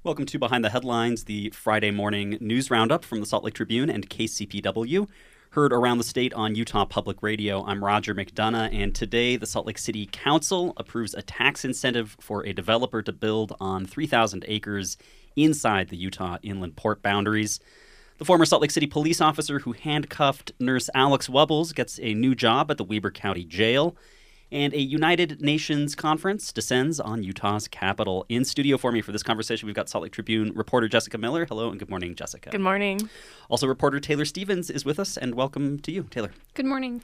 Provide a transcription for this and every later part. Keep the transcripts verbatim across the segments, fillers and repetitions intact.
Welcome to Behind the Headlines, the Friday morning news roundup from the Salt Lake Tribune and K C P W. Heard around the state on Utah Public Radio. I'm Roger McDonough, and today the Salt Lake City Council approves a tax incentive for a developer to build on three thousand acres inside the Utah Inland Port boundaries. The former Salt Lake City police officer who handcuffed nurse Alex Wubbles gets a new job at the Weber County Jail. And a United Nations conference descends on Utah's capital. In studio for me for this conversation, we've got Salt Lake Tribune reporter Jessica Miller. Hello and good morning, Jessica. Good morning. Also, reporter Taylor Stevens is with us, and welcome to you, Taylor. Good morning.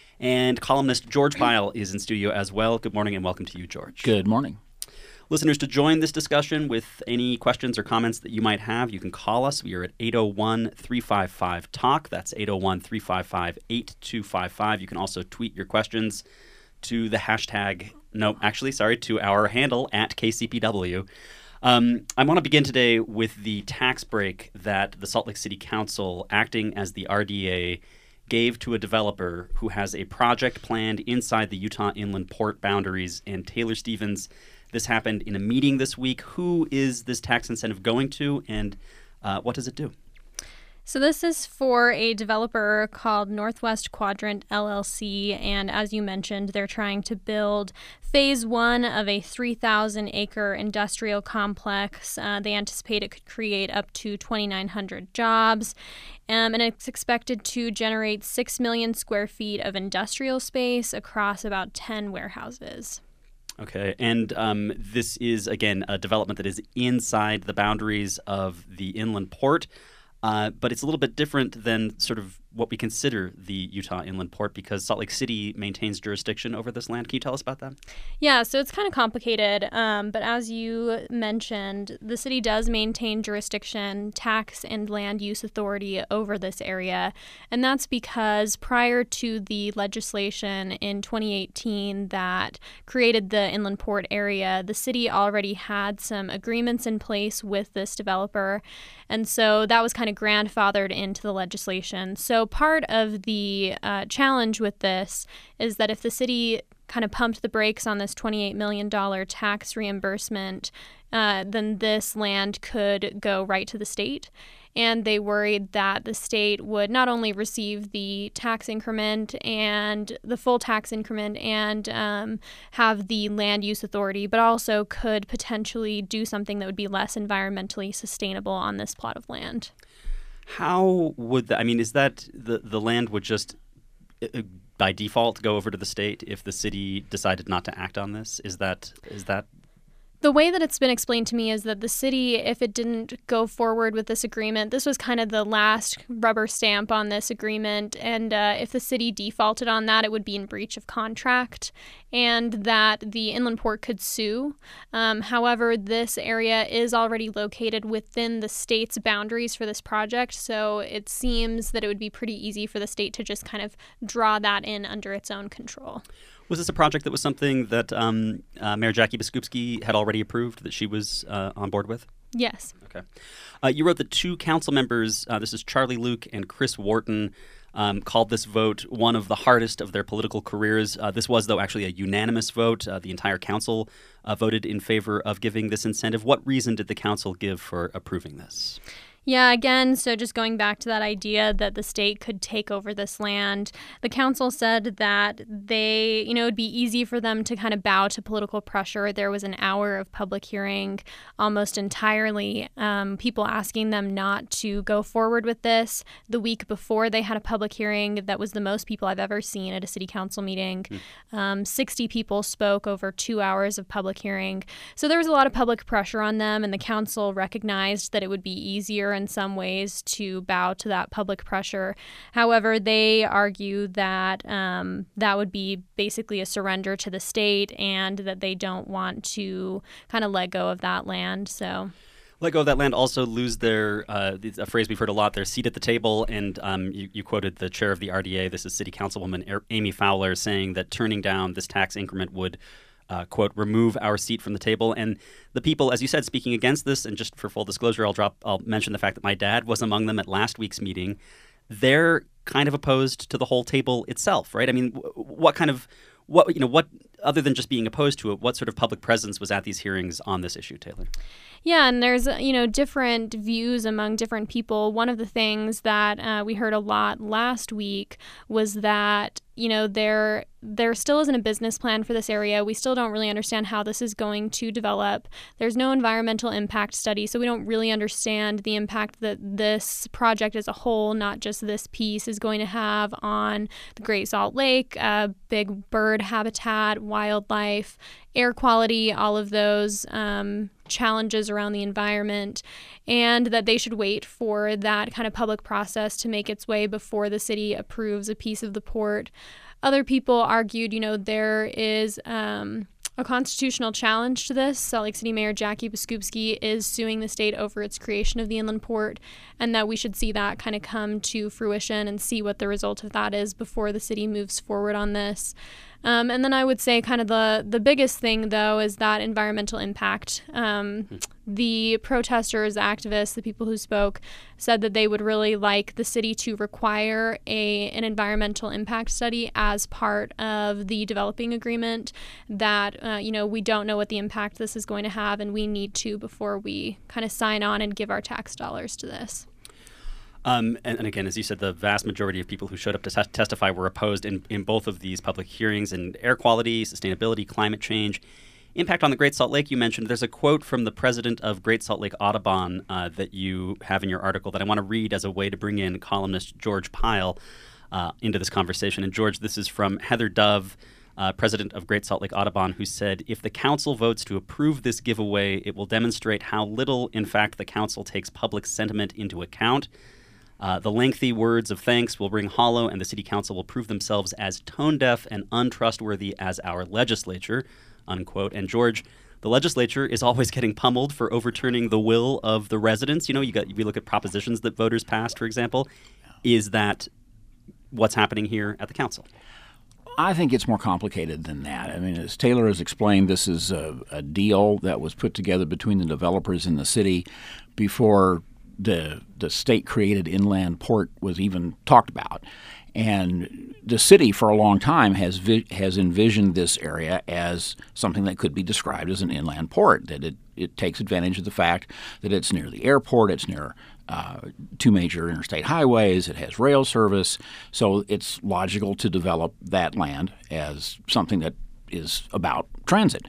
And columnist George Pyle is in studio as well. Good morning and welcome to you, George. Good morning. Listeners, to join this discussion with any questions or comments that you might have, you can call us. We are at eight oh one, three five five, talk. That's eight oh one, three five five, eight two five five. You can also tweet your questions to the hashtag, no, actually, sorry, to our handle at K C P W. Um, I want to begin today with the tax break that the Salt Lake City Council, acting as the R D A, gave to a developer who has a project planned inside the Utah Inland Port boundaries. And Taylor Stevens, this happened in a meeting this week. Who is this tax incentive going to, and uh, what does it do? So this is for a developer called Northwest Quadrant L L C, and as you mentioned, they're trying to build phase one of a three thousand acre industrial complex. Uh, they anticipate it could create up to twenty-nine hundred jobs, um, and it's expected to generate six million square feet of industrial space across about ten warehouses. Okay, and um, this is, again, a development that is inside the boundaries of the inland port. Uh, but it's a little bit different than sort of what we consider the Utah Inland Port, because Salt Lake City maintains jurisdiction over this land. Can you tell us about that? Yeah, so it's kind of complicated. Um, but as you mentioned, the city does maintain jurisdiction, tax and land use authority over this area. And that's because prior to the legislation in twenty eighteen that created the Inland Port area, the city already had some agreements in place with this developer. And so that was kind of grandfathered into the legislation. So part of the uh, challenge with this is that if the city kind of pumped the brakes on this twenty-eight million dollars tax reimbursement, uh, then this land could go right to the state. And they worried that the state would not only receive the tax increment and the full tax increment and um, have the land use authority, but also could potentially do something that would be less environmentally sustainable on this plot of land. How would that, I mean, is that the, the land would just uh, by default go over to the state if the city decided not to act on this? Is that is that? The way that it's been explained to me is that the city, if it didn't go forward with this agreement, this was kind of the last rubber stamp on this agreement, and uh, if the city defaulted on that, it would be in breach of contract, and that the inland port could sue. Um, however, this area is already located within the state's boundaries for this project, so it seems that it would be pretty easy for the state to just kind of draw that in under its own control. Was this a project that was something that um, uh, Mayor Jackie Biskupski had already approved, that she was uh, on board with? Yes. Okay. Uh, you wrote that two council members, uh, this is Charlie Luke and Chris Wharton, um, called this vote one of the hardest of their political careers. Uh, this was, though, actually a unanimous vote. Uh, the entire council uh, voted in favor of giving this incentive. What reason did the council give for approving this? Yeah, again, so just going back to that idea that the state could take over this land, the council said that they, you know, it would be easy for them to kind of bow to political pressure. There was an hour of public hearing almost entirely, um, people asking them not to go forward with this. The week before they had a public hearing, that was the most people I've ever seen at a city council meeting. Mm. Um, sixty people spoke over two hours of public hearing. So there was a lot of public pressure on them, and the council recognized that it would be easier in some ways to bow to that public pressure. However, they argue that um, that would be basically a surrender to the state and that they don't want to kind of let go of that land. So let go of that land, also lose their, uh, a phrase we've heard a lot, their seat at the table. And um, you, you quoted the chair of the R D A, this is City Councilwoman Amy Fowler, saying that turning down this tax increment would Uh, quote, remove our seat from the table. And the people, as you said, speaking against this, and just for full disclosure, I'll drop, I'll mention the fact that my dad was among them at last week's meeting. They're kind of opposed to the whole table itself, right? I mean, what kind of, what, you know, what other than just being opposed to it, what sort of public presence was at these hearings on this issue, Taylor? Yeah, and there's, you know, different views among different people. One of the things that uh, we heard a lot last week was that, you know, there there still isn't a business plan for this area. We still don't really understand how this is going to develop. There's no environmental impact study, so we don't really understand the impact that this project as a whole, not just this piece, is going to have on the Great Salt Lake, uh, big bird habitat, wildlife, air quality, all of those um, challenges around the environment, and that they should wait for that kind of public process to make its way before the city approves a piece of the port. Other people argued, you know, there is um, a constitutional challenge to this. Salt Lake City Mayor Jackie Biskupski is suing the state over its creation of the inland port, and that we should see that kind of come to fruition and see what the result of that is before the city moves forward on this. Um, and then I would say kind of the, the biggest thing, though, is that environmental impact. Um, the protesters, activists, the people who spoke said that they would really like the city to require a an environmental impact study as part of the developing agreement, that, uh, you know, we don't know what the impact this is going to have, and we need to before we kind of sign on and give our tax dollars to this. Um, and, and again, as you said, the vast majority of people who showed up to tes- testify were opposed in, in both of these public hearings. And air quality, sustainability, climate change, impact on the Great Salt Lake you mentioned. There's a quote from the president of Great Salt Lake Audubon uh, that you have in your article that I want to read as a way to bring in columnist George Pyle uh, into this conversation. And George, this is from Heather Dove, Uh, president of Great Salt Lake Audubon, who said, "If the council votes to approve this giveaway, it will demonstrate how little, in fact, the council takes public sentiment into account. Uh, the lengthy words of thanks will ring hollow, and the city council will prove themselves as tone-deaf and untrustworthy as our legislature," unquote. And George, the legislature is always getting pummeled for overturning the will of the residents. You know, you got we look at propositions that voters passed, for example. Is that what's happening here at the council? I think it's more complicated than that. I mean, as Taylor has explained, this is a, a deal that was put together between the developers and the city before the the state-created inland port was even talked about. And the city, for a long time, has vi- has envisioned this area as something that could be described as an inland port, that it, it takes advantage of the fact that it's near the airport, it's near uh, two major interstate highways, it has rail service, so it's logical to develop that land as something that is about transit.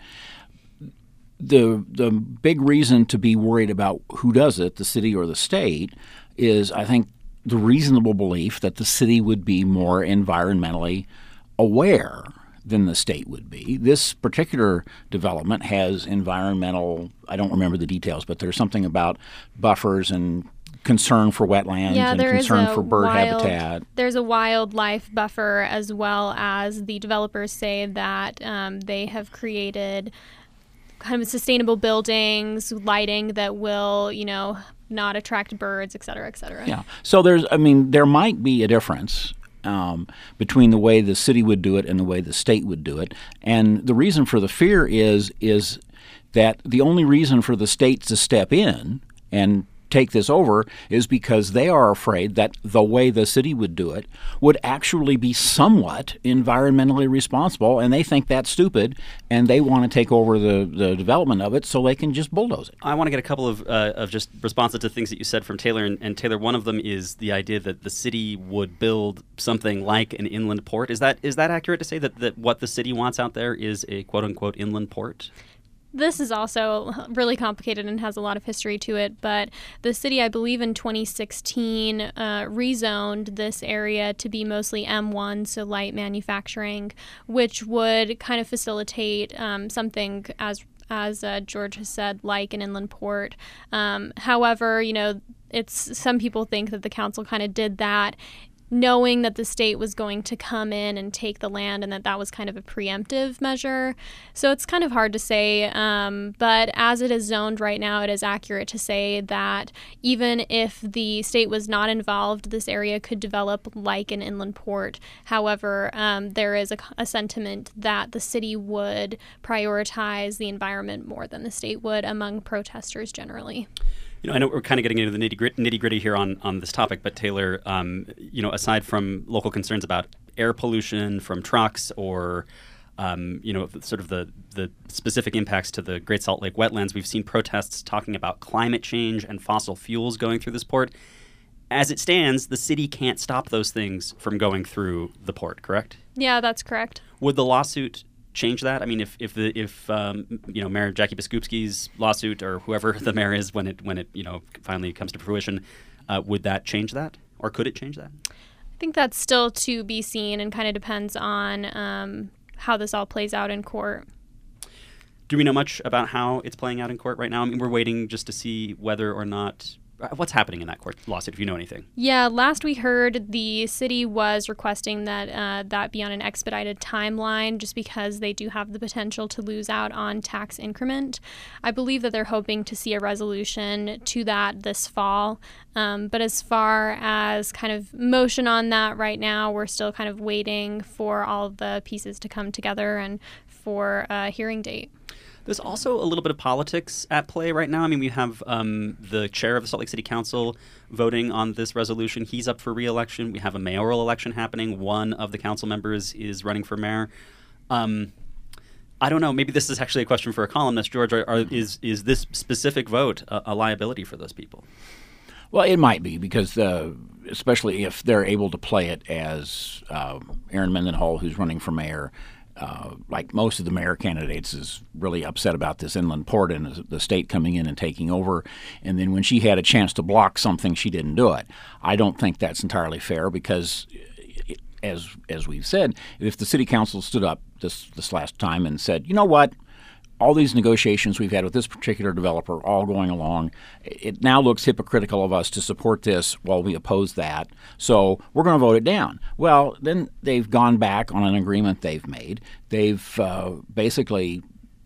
The the big reason to be worried about who does it, the city or the state, is, I think, the reasonable belief that the city would be more environmentally aware than the state would be. This particular development has environmental, I don't remember the details, but there's something about buffers and concern for wetlands yeah, and there concern is a for bird wild, habitat. There's a wildlife buffer, as well as the developers say that um, they have created kind of sustainable buildings, lighting that will, you know, not attract birds, et cetera, et cetera. Yeah. So there's, I mean, there might be a difference um, between the way the city would do it and the way the state would do it. And the reason for the fear is is that the only reason for the state to step in and take this over is because they are afraid that the way the city would do it would actually be somewhat environmentally responsible, and they think that's stupid, and they want to take over the, the development of it so they can just bulldoze it. I want to get a couple of uh, of just responses to things that you said from Taylor, and, and Taylor, one of them is the idea that the city would build something like an inland port. Is that is that accurate to say that, that what the city wants out there is a quote-unquote inland port? This is also really complicated and has a lot of history to it, but the city, I believe in twenty sixteen, uh, rezoned this area to be mostly M one, so light manufacturing, which would kind of facilitate um, something as as uh, George has said, like an inland port. Um, however, you know, it's some people think that the council kind of did that knowing that the state was going to come in and take the land, and that that was kind of a preemptive measure. So it's kind of hard to say, um, but as it is zoned right now, it is accurate to say that even if the state was not involved, this area could develop like an inland port. However, um, there is a, a sentiment that the city would prioritize the environment more than the state would among protesters generally. You know, I know we're kind of getting into the nitty nitty gritty here on, on this topic, but Taylor, um, you know, aside from local concerns about air pollution from trucks or um, you know, sort of the, the specific impacts to the Great Salt Lake wetlands. We've seen protests talking about climate change and fossil fuels going through this port. As it stands, the city can't stop those things from going through the port, correct? Yeah, that's correct. Would the lawsuit change that? I mean, if if the if um, you know Mayor Jackie Biskupski's lawsuit or whoever the mayor is when it when it you know finally comes to fruition, uh, would that change that, or could it change that? I think that's still to be seen, and kind of depends on um, how this all plays out in court. Do we know much about how it's playing out in court right now? I mean, we're waiting just to see whether or not. What's happening in that court lawsuit, if you know anything? Yeah, last we heard, the city was requesting that uh, that be on an expedited timeline just because they do have the potential to lose out on tax increment. I believe that they're hoping to see a resolution to that this fall. Um, but as far as kind of motion on that right now, we're still kind of waiting for all of the pieces to come together and for a hearing date. There's also a little bit of politics at play right now. I mean, we have um, the chair of the Salt Lake City Council voting on this resolution. He's up for re-election. We have a mayoral election happening. One of the council members is running for mayor. Um, I don't know. Maybe this is actually a question for a columnist, George. Are, are, is is this specific vote a, a liability for those people? Well, it might be because, uh, especially if they're able to play it as uh, Aaron Mendenhall, who's running for mayor, Uh, like most of the mayor candidates, is really upset about this inland port and the state coming in and taking over. And then when she had a chance to block something, she didn't do it. I don't think that's entirely fair because, as as we've said, if the city council stood up this this last time and said, you know what, all these negotiations we've had with this particular developer all going along, it now looks hypocritical of us to support this while we oppose that, so we're going to vote it down. Well, then they've gone back on an agreement they've made. They've uh, basically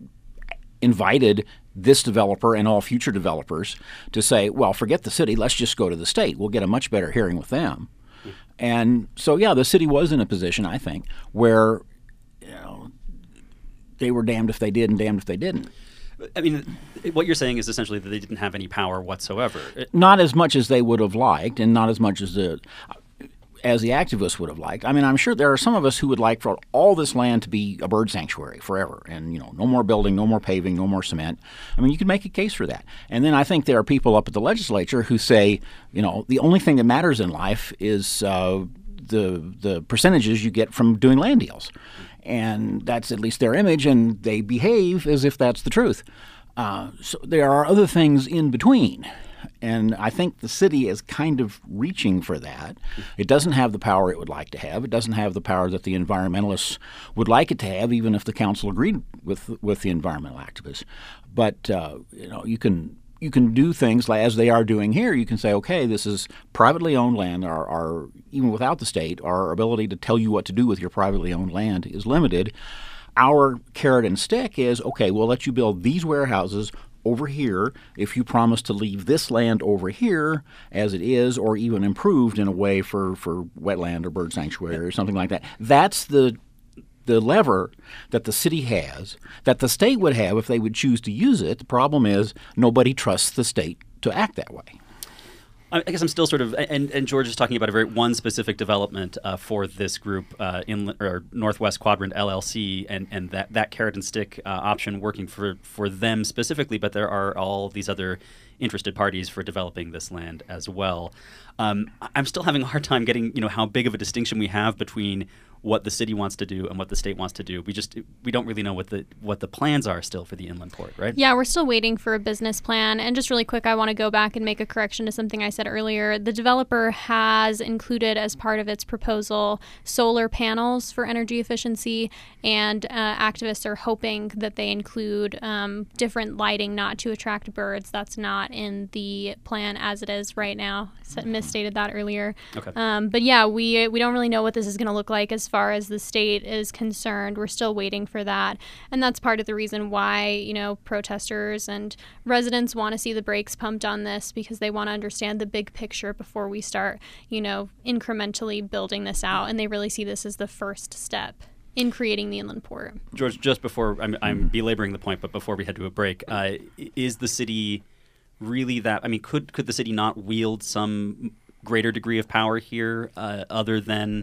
invited this developer and all future developers to say, well, forget the city, let's just go to the state. We'll get a much better hearing with them. And so, yeah, the city was in a position, I think, where, you know, they were damned if they did and damned if they didn't. I mean, what you're saying is essentially that they didn't have any power whatsoever. Not as much as they would have liked, and not as much as the as the activists would have liked. I mean, I'm sure there are some of us who would like for all this land to be a bird sanctuary forever, and you know, no more building, no more paving, no more cement. I mean, you can make a case for that. And then I think there are people up at the legislature who say, you know, the only thing that matters in life is uh, the the percentages you get from doing land deals. And that's at least their image, and they behave as if that's the truth. Uh, so there are other things in between, and I think the city is kind of reaching for that. It doesn't have the power it would like to have. It doesn't have the power that the environmentalists would like it to have, even if the council agreed with with the environmental activists. But uh, you know, you can. You can do things like, as they are doing here. You can say, okay, this is privately owned land. Our, our, even without the state, our ability to tell you what to do with your privately owned land is limited. Our carrot and stick is, okay, we'll let you build these warehouses over here if you promise to leave this land over here as it is, or even improved in a way for, for wetland or bird sanctuary or something like that. That's the the lever that the city has, that the state would have if they would choose to use it. The problem is nobody trusts the state to act that way. I guess I'm still sort of, and, and George is talking about a very one specific development uh, for this group, uh, in or Northwest Quadrant L L C, and, and that, that carrot and stick uh, option working for, for them specifically, but there are all these other interested parties for developing this land as well. Um, I'm still having a hard time getting, you know, how big of a distinction we have between what the city wants to do and what the state wants to do. We just we don't really know what the what the plans are still for the inland port, right? Yeah, we're still waiting for a business plan. And just really quick, I want to go back and make a correction to something I said earlier. The developer has included as part of its proposal solar panels for energy efficiency, and uh, activists are hoping that they include um, different lighting not to attract birds. That's not in the plan as it is right now. So misstated that earlier. Okay. Um, but yeah, we we don't really know what this is going to look like as far as the state is concerned. We're still waiting for that. And that's part of the reason why, you know, protesters and residents want to see the brakes pumped on this, because they want to understand the big picture before we start, you know, incrementally building this out. And they really see this as the first step in creating the inland port. George, just before, I'm, I'm belaboring the point, but before we head to a break, uh, is the city really that, I mean, could could the city not wield some greater degree of power here uh, other than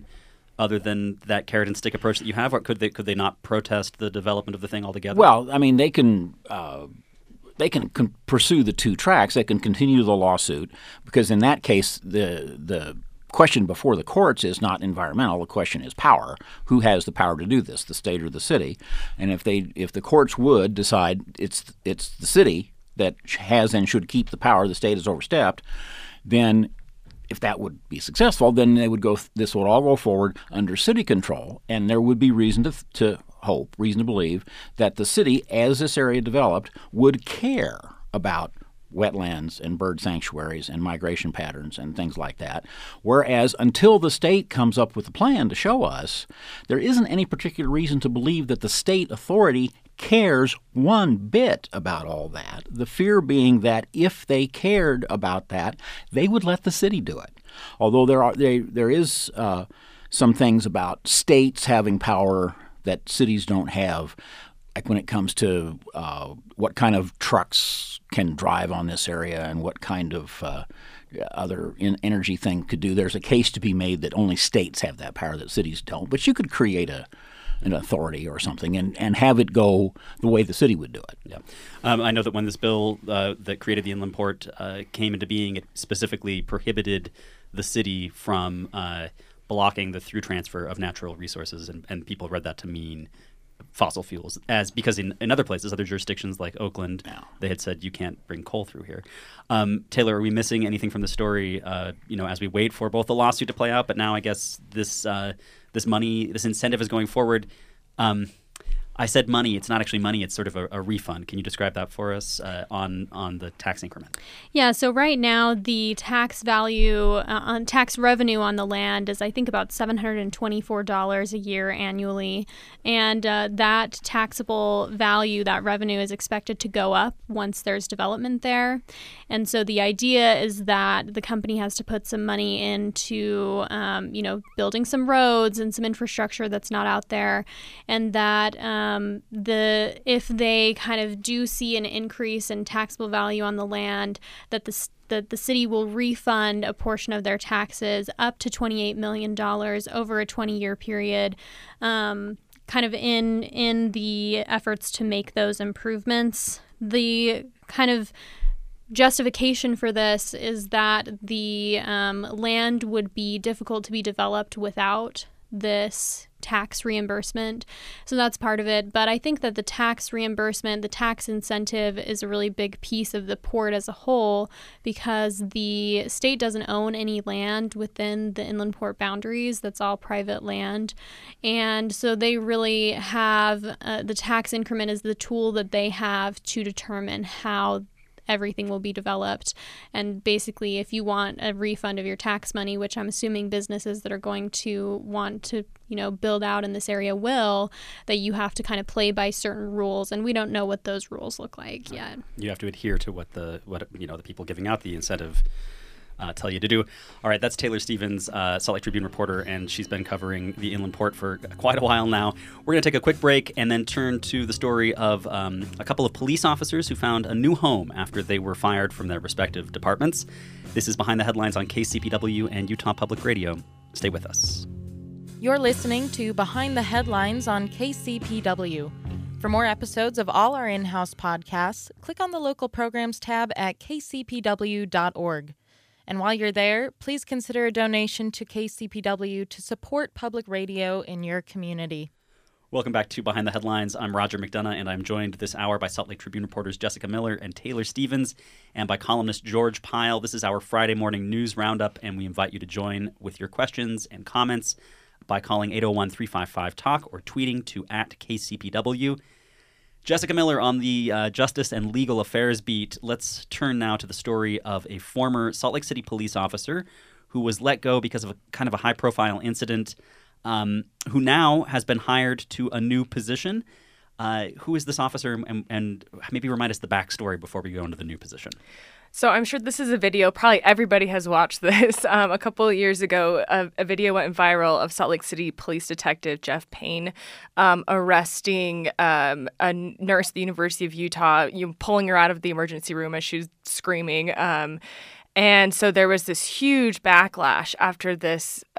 other than that carrot and stick approach that you have, or could they could they not protest the development of the thing altogether? Well, I mean, they can uh, they can con- pursue the two tracks. They can continue the lawsuit because in that case, the the question before the courts is not environmental. The question is power. Who has the power to do this, the state or the city? And if they if the courts would decide it's it's the city that has and should keep the power, the state has overstepped, then if that would be successful, then they would go. This would all go forward under city control, and there would be reason to to hope, reason to believe that the city, as this area developed, would care about wetlands and bird sanctuaries and migration patterns and things like that. Whereas until the state comes up with a plan to show us, there isn't any particular reason to believe that the state authority cares one bit about all that. The fear being that if they cared about that, they would let the city do it. Although there are there, there is uh, some things about states having power that cities don't have, like when it comes to uh, what kind of trucks can drive on this area and what kind of uh, other in energy thing could do. There's a case to be made that only states have that power that cities don't. But you could create a an authority or something and, and have it go the way the city would do it. Yeah, um, I know that when this bill uh, that created the inland port uh, came into being, it specifically prohibited the city from uh, blocking the through transfer of natural resources, and, and people read that to mean fossil fuels, as because in, in other places, other jurisdictions like Oakland, yeah. they had said you can't bring coal through here. Um, Taylor, are we missing anything from the story? Uh, you know, as we wait for both the lawsuit to play out, but now I guess this uh, this money, this incentive is going forward. Um, I said money. It's not actually money. It's sort of a, a refund. Can you describe that for us uh, on on the tax increment? Yeah. So right now, the tax value uh, on tax revenue on the land is, I think, about seven hundred twenty-four dollars a year annually, and uh, that taxable value, that revenue, is expected to go up once there's development there. And so the idea is that the company has to put some money into, um, you know, building some roads and some infrastructure that's not out there, and that um, Um, the if they kind of do see an increase in taxable value on the land, that the that the city will refund a portion of their taxes up to twenty-eight million dollars over a twenty-year period, um, kind of in in the efforts to make those improvements. The kind of justification for this is that the um, land would be difficult to be developed without this tax reimbursement. So that's part of it. But I think that the tax reimbursement, the tax incentive, is a really big piece of the port as a whole, because the state doesn't own any land within the inland port boundaries. That's all private land. And so they really have uh, the tax increment is the tool that they have to determine how everything will be developed. And basically, if you want a refund of your tax money, which I'm assuming businesses that are going to want to, you know, build out in this area will, that you have to kind of play by certain rules, and we don't know what those rules look like yet. You have to adhere to what the what you know the people giving out the incentive Uh, tell you to do. All right, that's Taylor Stevens, uh, Salt Lake Tribune reporter, and she's been covering the inland port for quite a while now. We're going to take a quick break and then turn to the story of um, a couple of police officers who found a new home after they were fired from their respective departments. This is Behind the Headlines on K C P W and Utah Public Radio. Stay with us. You're listening to Behind the Headlines on K C P W. For more episodes of all our in-house podcasts, click on the local programs tab at k c p w dot org. And while you're there, please consider a donation to K C P W to support public radio in your community. Welcome back to Behind the Headlines. I'm Roger McDonough, and I'm joined this hour by Salt Lake Tribune reporters Jessica Miller and Taylor Stevens, and by columnist George Pyle. This is our Friday morning news roundup, and we invite you to join with your questions and comments by calling eight oh one, three five five, talk or tweeting to at K C P W. Jessica Miller on the uh, Justice and Legal Affairs beat. Let's turn now to the story of a former Salt Lake City police officer who was let go because of a kind of a high-profile incident, um, who now has been hired to a new position. Uh, who is this officer, and, and maybe remind us the backstory before we go into the new position. So I'm sure this is a video, probably everybody has watched this. Um, a couple of years ago, a, a video went viral of Salt Lake City police detective Jeff Payne um, arresting um, a nurse at the University of Utah, you know, pulling her out of the emergency room as she was screaming. Um, and so there was this huge backlash after this uh,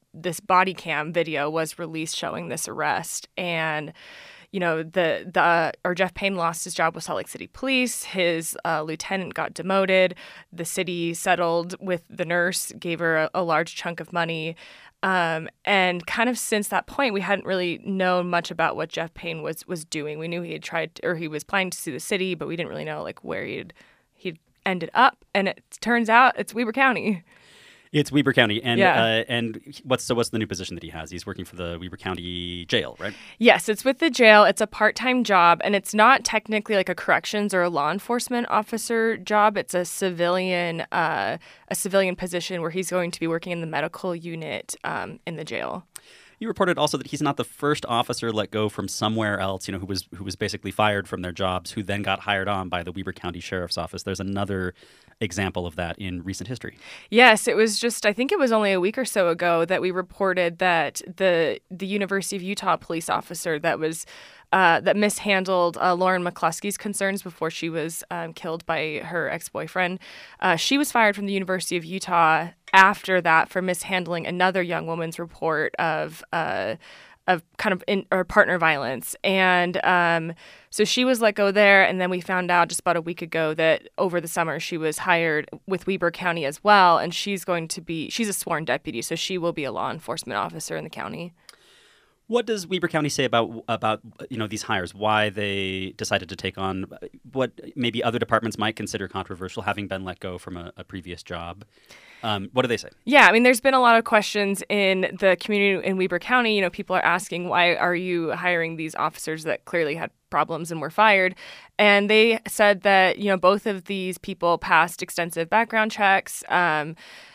this body cam video was released showing this arrest. And you know, the the or Jeff Payne lost his job with Salt Lake City Police. His uh, lieutenant got demoted. The city settled with the nurse, gave her a, a large chunk of money. Um, and kind of since that point, we hadn't really known much about what Jeff Payne was was doing. We knew he had tried to, or he was planning to sue the city, but we didn't really know like where he'd he'd ended up. And it turns out it's Weber County. It's Weber County, and Yeah. uh, and what's so what's the new position that he has? He's working for the Weber County Jail, right? Yes, it's with the jail. It's a part-time job, and it's not technically like a corrections or a law enforcement officer job. It's a civilian, uh, a civilian position where he's going to be working in the medical unit um, in the jail. You reported also that he's not the first officer let go from somewhere else, you know, who was who was basically fired from their jobs, who then got hired on by the Weber County Sheriff's Office. There's another example of that in recent history. Yes, it was just, I think it was only a week or so ago that we reported that the the University of Utah police officer that was uh, that mishandled uh, Lauren McCluskey's concerns before she was um, killed by her ex-boyfriend. Uh, she was fired from the University of Utah after that for mishandling another young woman's report of uh, of kind of in, or partner violence. And um, so she was let go there. And then we found out just about a week ago that over the summer she was hired with Weber County as well. And she's going to be, she's a sworn deputy, so she will be a law enforcement officer in the county. What does Weber County say about about you know these hires? Why they decided to take on what maybe other departments might consider controversial, having been let go from a, a previous job? Um, what do they say? Yeah, I mean, there's been a lot of questions in the community in Weber County. You know, people are asking, why are you hiring these officers that clearly had problems and were fired? And they said that, you know, both of these people passed extensive background checks, um,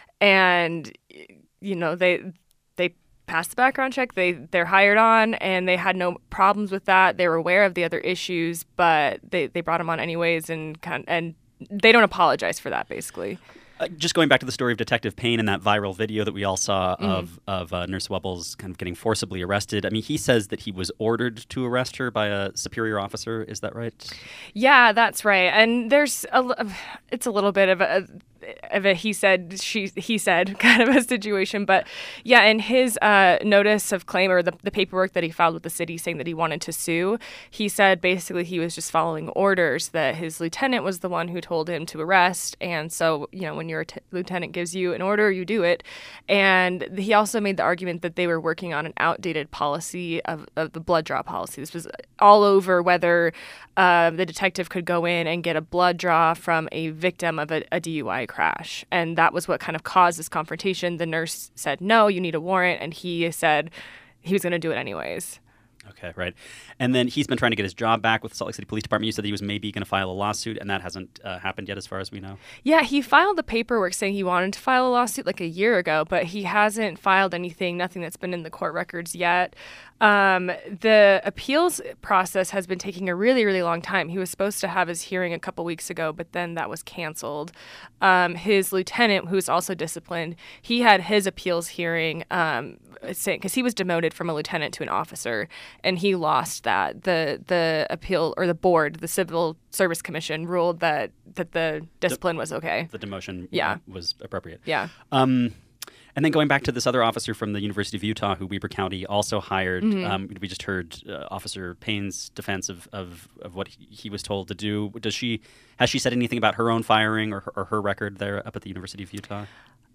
and you know they they. passed the background check. They they're hired on, and they had no problems with that. They were aware of the other issues, but they, they brought them on anyways, and kind and they don't apologize for that. Basically, uh, just going back to the story of Detective Payne and that viral video that we all saw Mm-hmm. of of uh, Nurse Webbles kind of getting forcibly arrested. I mean, he says that he was ordered to arrest her by a superior officer. Is that right? yeah, that's right. And there's a l- it's a little bit of a. of a he said she he said kind of a situation, but yeah, in his uh, notice of claim, or the, the paperwork that he filed with the city saying that he wanted to sue, he said basically he was just following orders, that his lieutenant was the one who told him to arrest, and so you know when your t- lieutenant gives you an order, you do it. And he also made the argument that they were working on an outdated policy of, of the blood draw policy. This was all over whether uh, the detective could go in and get a blood draw from a victim of a, a D U I crash. And that was what kind of caused this confrontation. The nurse said, no, you need a warrant. And he said he was going to do it anyways. Okay, right. And then he's been trying to get his job back with the Salt Lake City Police Department. You said that he was maybe going to file a lawsuit, and that hasn't uh, happened yet as far as we know. Yeah, he filed the paperwork saying he wanted to file a lawsuit like a year ago, but he hasn't filed anything, nothing that's been in the court records yet. Um, the appeals process has been taking a really, really long time. He was supposed to have his hearing a couple weeks ago, but then that was canceled. Um, his lieutenant, who's also disciplined, he had his appeals hearing um, because he was demoted from a lieutenant to an officer, and he lost that. The the appeal, or the board, the Civil Service Commission, ruled that that the discipline was okay. The demotion Yeah. was appropriate. Yeah. Um, and then going back to this other officer from the University of Utah who Weber County also hired, Mm-hmm. um, we just heard uh, Officer Payne's defense of, of, of what he, he was told to do. Does she has she said anything about her own firing or her, or her record there up at the University of Utah?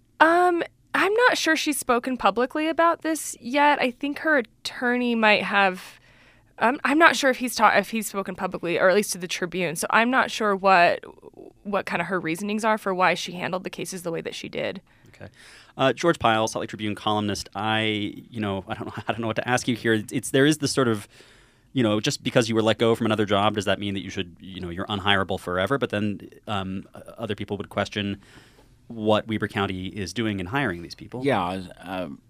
Um, I'm not sure she's spoken publicly about this yet. I think her attorney might have. Um, I'm not sure if he's taught if he's spoken publicly, or at least to the Tribune. So I'm not sure what what kind of her reasonings are for why she handled the cases the way that she did. Okay. Uh, George Pyle, Salt Lake Tribune columnist. I, you know, I don't know, I don't know what to ask you here. It's, it's there is this sort of, you know, just because you were let go from another job, does that mean that you should, you know, you're unhireable forever? But then um, other people would question what Weber County is doing in hiring these people. Yeah, um,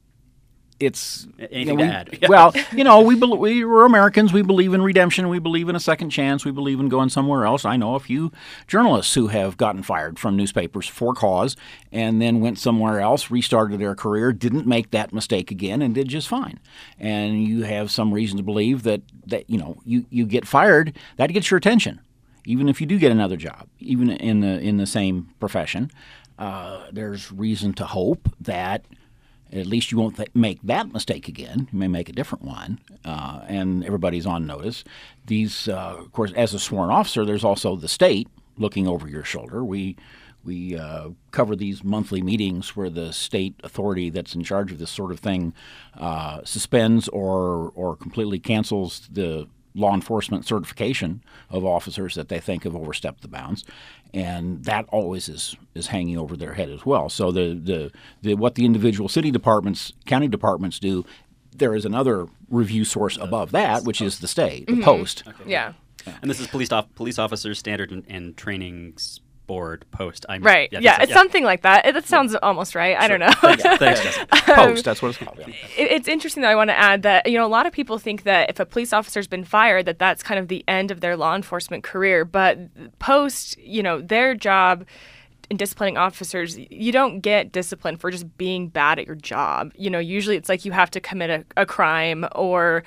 it's Anything you to know, we- add? Well, you know, we bel we we're Americans. We believe in redemption. We believe in a second chance. We believe in going somewhere else. I know a few journalists who have gotten fired from newspapers for cause, and then went somewhere else, restarted their career, didn't make that mistake again, and did just fine. And you have some reason to believe that that you know you you get fired, that gets your attention, even if you do get another job, even in the in the same profession. Uh, there's reason to hope that at least you won't th- make that mistake again. You may make a different one, uh, and everybody's on notice. These, uh, of course, as a sworn officer, there's also the state looking over your shoulder. We we uh, cover these monthly meetings where the state authority that's in charge of this sort of thing uh, suspends or or completely cancels the law enforcement certification of officers that they think have overstepped the bounds, and that always is is hanging over their head as well. So the the, the what the individual city departments, county departments do, there is another review source above that, which is the state, the mm-hmm. post. Okay. Yeah. And this is police off, police officers standard and, and training board post. I'm, right. Yeah, yeah, it's yeah. something like that. It, that sounds yeah. almost right. I sure. don't know. Thanks, thanks Jessica. Post, that's what it's called. Yeah. It, it's interesting that I want to add that, you know, a lot of people think that if a police officer's been fired, that that's kind of the end of their law enforcement career. But post, you know, their job in disciplining officers, you don't get discipline for just being bad at your job. You know, usually it's like you have to commit a, a crime or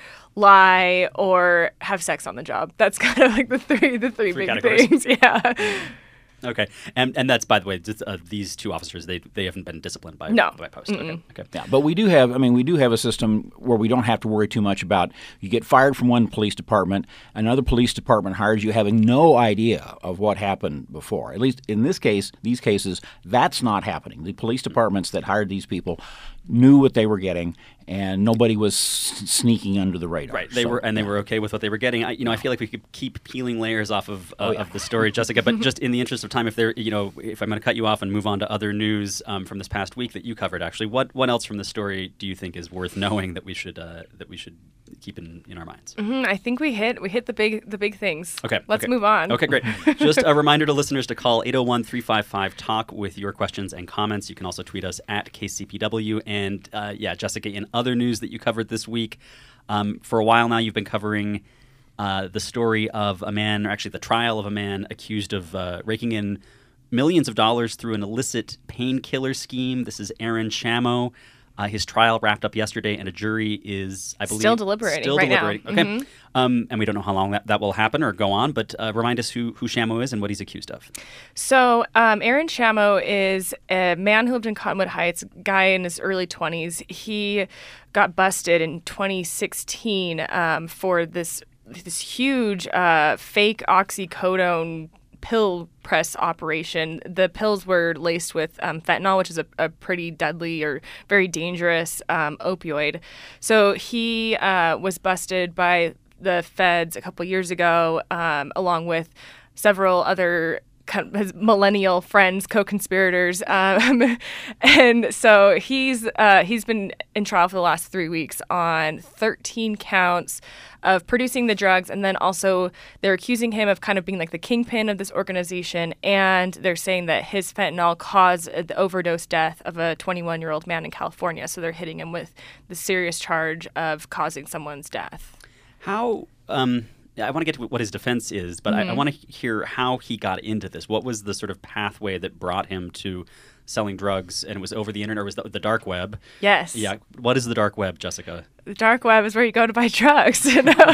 lie or have sex on the job. That's kind of like the three the three, three big categories. Things. Yeah. Okay, and and that's, by the way, just, uh, these two officers, they they haven't been disciplined by, no. by post. Okay. okay. Yeah, but we do have, I mean, we do have a system where we don't have to worry too much about you get fired from one police department, another police department hires you having no idea of what happened before. At least in this case, these cases, that's not happening. The police departments that hired these people knew what they were getting, and nobody was s- sneaking under the radar. Right. They so, were, and they yeah. were okay with what they were getting. I, you know, I feel like we could keep peeling layers off of uh, oh, yeah. of the story, Jessica. But just in the interest of time, if there, you know, if I'm going to cut you off and move on to other news um, from this past week that you covered, actually, what what else from the story do you think is worth knowing that we should uh, that we should keep in, in our minds? Mm-hmm. I think we hit we hit the big the big things. Okay. Let's okay. move on. Okay, great. Just a reminder to listeners to call eight oh one, three five five, talk with your questions and comments. You can also tweet us at K C P W. And uh, yeah, Jessica, in other news that you covered this week, um, for a while now you've been covering uh, the story of a man, or actually the trial of a man accused of uh, raking in millions of dollars through an illicit painkiller scheme. This is Aaron Shamo. Uh, his trial wrapped up yesterday, and a jury is, I believe, still deliberating. Still right deliberating. Now. Okay, Mm-hmm. um, and we don't know how long that, that will happen or go on. But uh, remind us who who Shamo is and what he's accused of. So, um, Aaron Shamo is a man who lived in Cottonwood Heights. Guy in his early twenties. He got busted in twenty sixteen um, for this this huge uh, fake oxycodone pill press operation. The pills were laced with um, fentanyl, which is a, a pretty deadly or very dangerous um, opioid. So he uh, was busted by the feds a couple years ago, um, along with several other kind of his millennial friends, co-conspirators, um, and so he's uh, he's been in trial for the last three weeks on thirteen counts of producing the drugs, and then also they're accusing him of kind of being like the kingpin of this organization, and they're saying that his fentanyl caused the overdose death of a twenty-one-year-old man in California. So they're hitting him with the serious charge of causing someone's death. How? Um I want to get to what his defense is, but mm-hmm. I, I want to hear how he got into this. What was the sort of pathway that brought him to selling drugs? And it was over the internet, or was that the dark web? Yes. Yeah. What is the dark web, Jessica? The dark web is where you go to buy drugs. You know?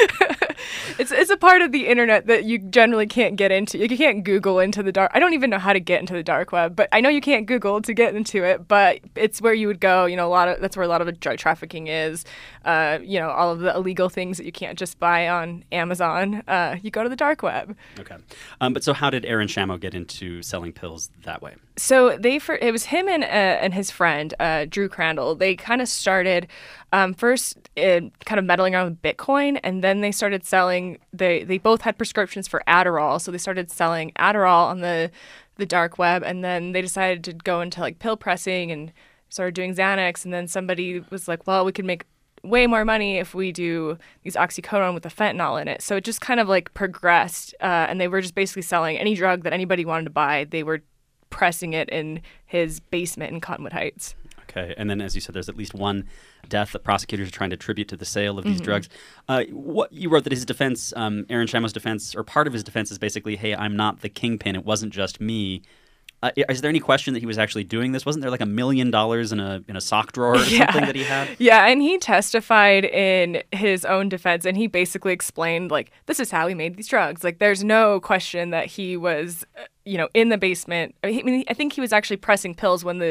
It's it's a part of the internet that you generally can't get into. You can't Google into the dark. I don't even know how to get into the dark web, but I know you can't Google to get into it. But it's where you would go. You know, a lot of that's where a lot of the drug trafficking is. Uh, you know, all of the illegal things that you can't just buy on Amazon. Uh, you go to the dark web. Okay. Um, but so how did Aaron Shamo get into selling pills that way? So they for it was him and uh, and his friend uh, Drew Crandall. They kind of started um, first uh, kind of meddling around with Bitcoin, and then they started selling. They they both had prescriptions for Adderall, so they started selling Adderall on the the dark web, and then they decided to go into like pill pressing and started doing Xanax, and then somebody was like, well, we could make way more money if we do these oxycodone with the fentanyl in it. So it just kind of like progressed, uh, and they were just basically selling any drug that anybody wanted to buy. They were pressing it in his basement in Cottonwood Heights. Okay, and then as you said, there's at least one death that prosecutors are trying to attribute to the sale of these mm-hmm. drugs. Uh, what you wrote that his defense, um, Aaron Shamo's defense, or part of his defense is basically, hey, I'm not the kingpin. It wasn't just me. Uh, is there any question that he was actually doing this? Wasn't there like a million dollars in a in a sock drawer or yeah. something that he had? Yeah, and he testified in his own defense, and he basically explained, like, this is how he made these drugs. Like, there's no question that he was, you know, in the basement. I mean, I think he was actually pressing pills when the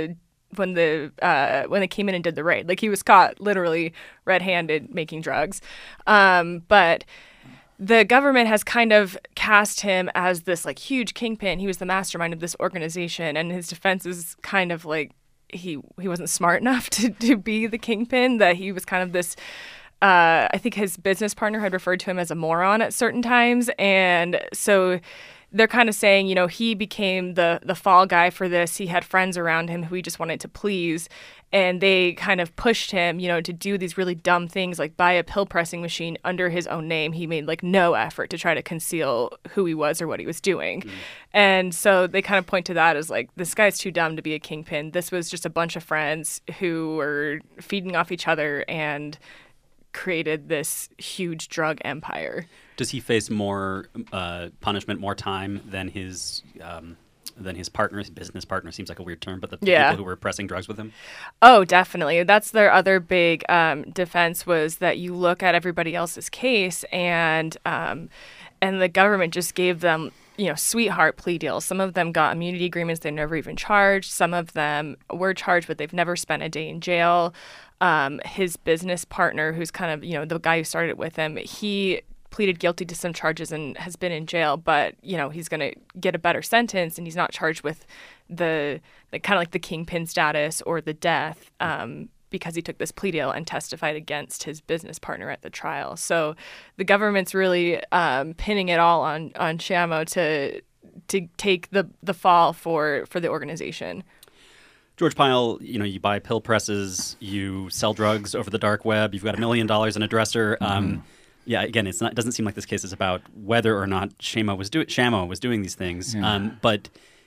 when the uh, when they came in and did the raid. Like he was caught literally red-handed making drugs, um, but the government has kind of cast him as this like huge kingpin. He was the mastermind of this organization, and his defense is kind of like he he wasn't smart enough to, to be the kingpin, that he was kind of this uh, I think his business partner had referred to him as a moron at certain times, and so they're kind of saying, you know, he became the the fall guy for this. He had friends around him who he just wanted to please, and they kind of pushed him, you know, to do these really dumb things like buy a pill pressing machine under his own name. He made like no effort to try to conceal who he was or what he was doing. Mm. And so they kind of point to that as like, this guy's too dumb to be a kingpin. This was just a bunch of friends who were feeding off each other and created this huge drug empire. Does he face more uh, punishment, more time than his um, than his partner, his business partner? Seems like a weird term, but the yeah. people who were pressing drugs with him? Oh, definitely. That's their other big um, defense, was that you look at everybody else's case and um, and the government just gave them, you know, sweetheart plea deals. Some of them got immunity agreements they never even charged. Some of them were charged, but they've never spent a day in jail. Um, his business partner, who's kind of, you know, the guy who started with him, he pleaded guilty to some charges and has been in jail, but, you know, he's going to get a better sentence, and he's not charged with the, the kind of like the kingpin status or the death um, because he took this plea deal and testified against his business partner at the trial. So the government's really um, pinning it all on on Shamo to to take the the fall for for the organization. George Pyle, you know, you buy pill presses, you sell drugs over the dark web, you've got a million dollars in a dresser. Mm-hmm. Um, yeah, again, it's not. It doesn't seem like this case is about whether or not Shamo was doing Shamo was doing these things. Yeah. Um, but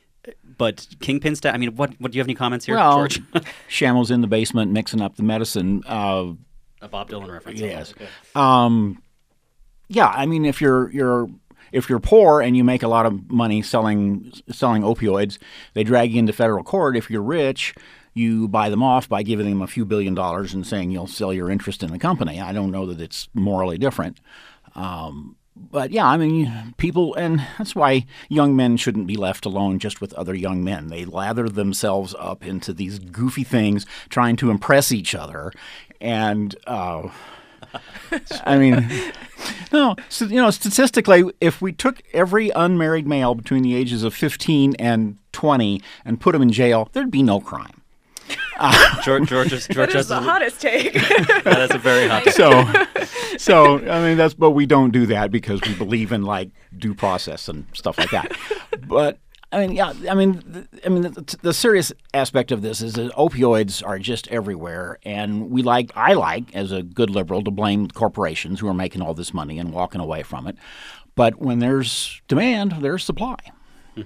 but Kingpin sta- I mean, what what do you have any comments here, well, George? Shamo's in the basement mixing up the medicine. Uh, a Bob Dylan reference. Yes. Okay. Um, yeah, I mean, if you're you're if you're poor and you make a lot of money selling selling opioids, they drag you into federal court. If you're rich, you buy them off by giving them a few billion dollars and saying you'll sell your interest in the company. I don't know that it's morally different. Um, but yeah, I mean, people, and that's why young men shouldn't be left alone just with other young men. They lather themselves up into these goofy things trying to impress each other. And, uh, I mean, no, so, you know, statistically, if we took every unmarried male between the ages of fifteen and twenty and put them in jail, there'd be no crime. Uh, George, George is, George that is the hottest take. Yeah, that's a very hot take. So, so I mean, that's but we don't do that because we believe in like due process and stuff like that. But I mean, yeah, I mean, the, I mean, the, the serious aspect of this is that opioids are just everywhere, and we like, I like, as a good liberal, to blame corporations who are making all this money and walking away from it. But when there's demand, there's supply. Hmm.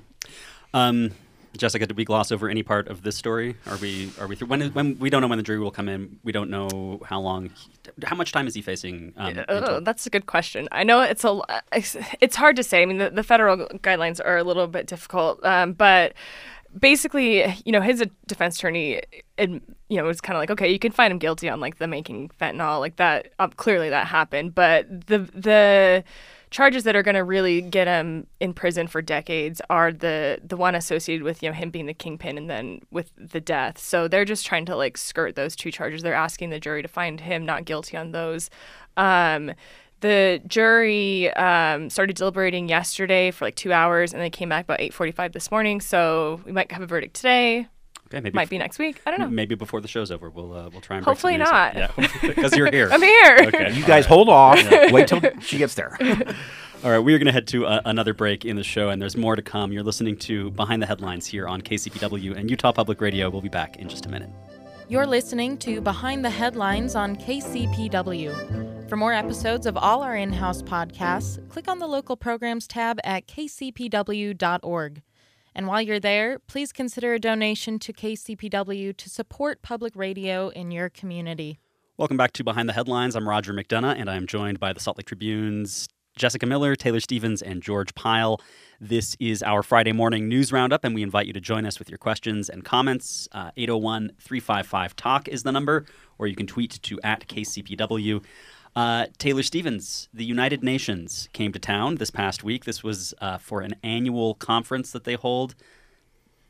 Um. Jessica, did we gloss over any part of this story? Are we are we through? When, when we don't know when the jury will come in. We don't know how long. He, how much time is he facing? Um, oh, that's a good question. I know it's a. It's, it's hard to say. I mean, the, the federal guidelines are a little bit difficult, um, but basically, you know, his defense attorney, it, you know, was kind of like, okay, you can find him guilty on like the making fentanyl, like that. Um, clearly, that happened, but the the. charges that are going to really get him in prison for decades are the the one associated with, you know, him being the kingpin and then with the death. So they're just trying to like skirt those two charges. They're asking the jury to find him not guilty on those. Um, the jury um, started deliberating yesterday for like two hours and they came back about eight forty-five this morning. So we might have a verdict today. Okay, maybe might f- be next week. I don't know. Maybe before the show's over, we'll uh, we'll try and hopefully break not. Yeah, because you're here. I'm here. Okay, you guys right. hold off. Yeah. Wait till she gets there. All right, we are going to head to uh, another break in the show, and there's more to come. You're listening to Behind the Headlines here on K C P W and Utah Public Radio. We'll be back in just a minute. You're listening to Behind the Headlines on K C P W. For more episodes of all our in-house podcasts, click on the local programs tab at k c p w dot org. And while you're there, please consider a donation to K C P W to support public radio in your community. Welcome back to Behind the Headlines. I'm Roger McDonough, and I am joined by the Salt Lake Tribune's Jessica Miller, Taylor Stevens, and George Pyle. This is our Friday morning news roundup, and we invite you to join us with your questions and comments. Uh, eight oh one, three five five, talk is the number, or you can tweet to at K C P W. Uh, Taylor Stevens, the United Nations came to town this past week. This was uh, for an annual conference that they hold.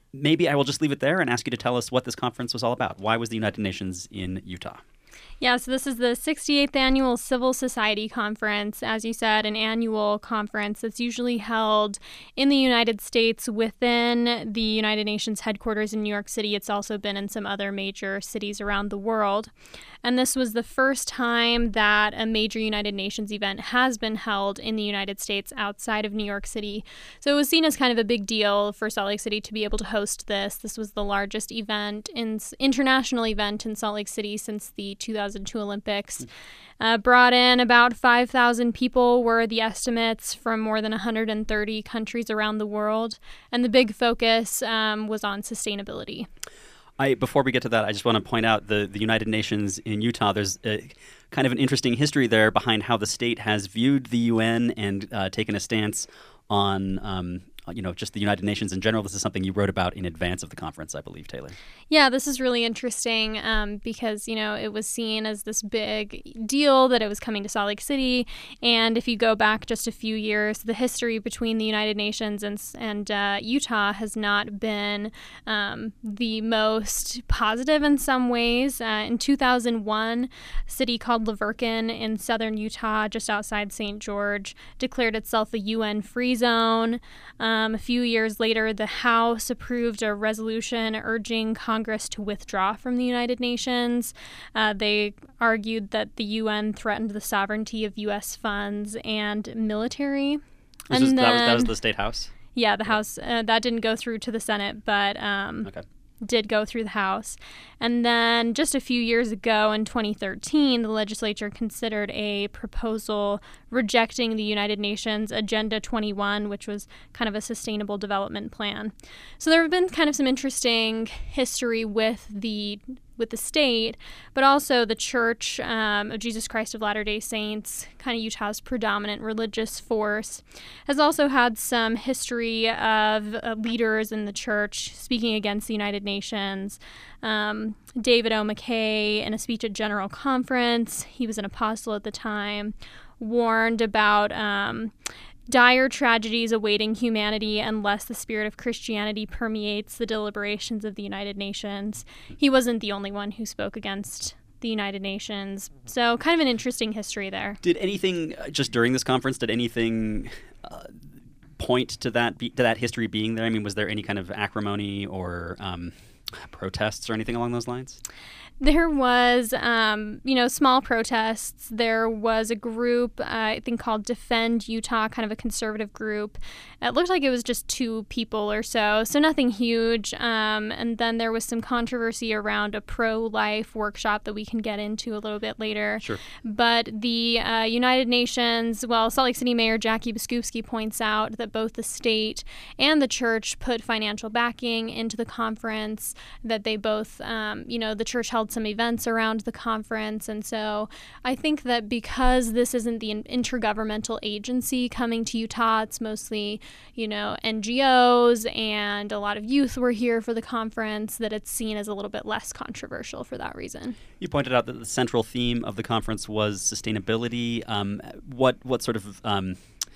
maybe I will just leave it there and ask you to tell us what this conference was all about. Why was the United Nations in Utah? Yeah, so this is the sixty-eighth Annual Civil Society Conference, as you said, an annual conference that's usually held in the United States within the United Nations headquarters in New York City. It's also been in some other major cities around the world. And this was the first time that a major United Nations event has been held in the United States outside of New York City. So it was seen as kind of a big deal for Salt Lake City to be able to host this. This was the largest event, in, international event in Salt Lake City since the two thousand two Olympics. Uh, brought in about five thousand people were the estimates from more than one hundred thirty countries around the world. And the big focus um, was on sustainability. I, before we get to that, I just want to point out the, the United Nations in Utah. There's a, kind of an interesting history there behind how the state has viewed the U N and uh, taken a stance on, um, you know, just the United Nations in general. This is something you wrote about in advance of the conference, I believe, Taylor. Yeah, this is really interesting um, because, you know, it was seen as this big deal that it was coming to Salt Lake City. And if you go back just a few years, the history between the United Nations and, and uh, Utah has not been um, the most positive in some ways. Uh, in two thousand one, a city called Laverkin in southern Utah, just outside Saint George, declared itself a U N-free zone. Um, Um, a few years later, the House approved a resolution urging Congress to withdraw from the United Nations. Uh, they argued that the U N threatened the sovereignty of U S funds and military. Was and this, then, that, was, that was the State House? Yeah, the House. Uh, that didn't go through to the Senate, but um, Okay. did go through the House. And then just a few years ago in twenty thirteen, the legislature considered a proposal rejecting the United Nations Agenda twenty-one, which was kind of a sustainable development plan. So there have been kind of some interesting history with the with the state, but also the Church um, of Jesus Christ of Latter-day Saints, kind of Utah's predominant religious force, has also had some history of uh, leaders in the church speaking against the United Nations. Um, David O. McKay, in a speech at General Conference, he was an apostle at the time, warned about um, dire tragedies awaiting humanity unless the spirit of Christianity permeates the deliberations of the United Nations. He wasn't the only one who spoke against the United Nations. So kind of an interesting history there. Did anything, uh, just during this conference, did anything uh, point to that be, to that history being there? I mean, was there any kind of acrimony or um, protests or anything along those lines? There was, um, you know, small protests. There was a group, uh, I think, called Defend Utah, kind of a conservative group. It looked like it was just two people or so, so nothing huge. Um, and then there was some controversy around a pro-life workshop that we can get into a little bit later. Sure. But the uh, United Nations, well, Salt Lake City Mayor Jackie Biskupski points out that both the state and the church put financial backing into the conference, that they both, um, you know, the church held some events around the conference. And so I think that because this isn't the intergovernmental agency coming to Utah, it's mostly, you know, N G Os and a lot of youth were here for the conference, that it's seen as a little bit less controversial for that reason. You pointed out that the central theme of the conference was sustainability. Um, what what sort of, um,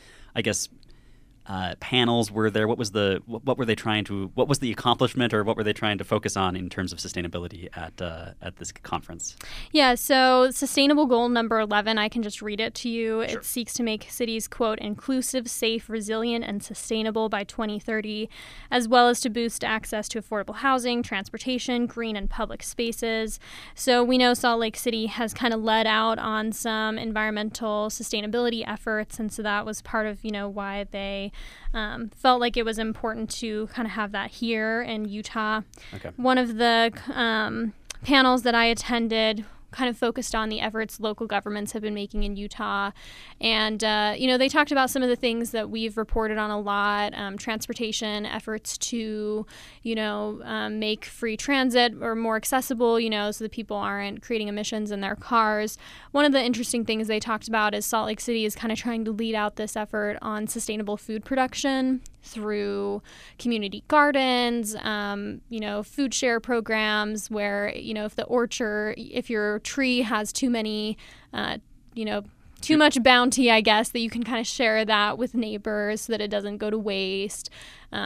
I guess, Uh, panels were there? What was the what, what were they trying to what was the accomplishment, or what were they trying to focus on in terms of sustainability at uh, at this conference? Yeah, so sustainable goal number eleven, I can just read it to you. Sure. It seeks to make cities, quote, inclusive, safe, resilient, and sustainable by twenty thirty, as well as to boost access to affordable housing, transportation, green and public spaces. So we know Salt Lake City has kind of led out on some environmental sustainability efforts, and so that was part of, you know, why they Um, felt like it was important to kind of have that here in Utah. Okay. One of the um, panels that I attended kind of focused on the efforts local governments have been making in Utah. And, uh, you know, they talked about some of the things that we've reported on a lot, um, transportation efforts to, you know, um, make free transit or more accessible, you know, so that people aren't creating emissions in their cars. One of the interesting things they talked about is Salt Lake City is kind of trying to lead out this effort on sustainable food production through community gardens, um, you know, food share programs where, you know, if the orchard, if your tree has too many, uh, you know, too much bounty, I guess, that you can kind of share that with neighbors so that it doesn't go to waste. Um,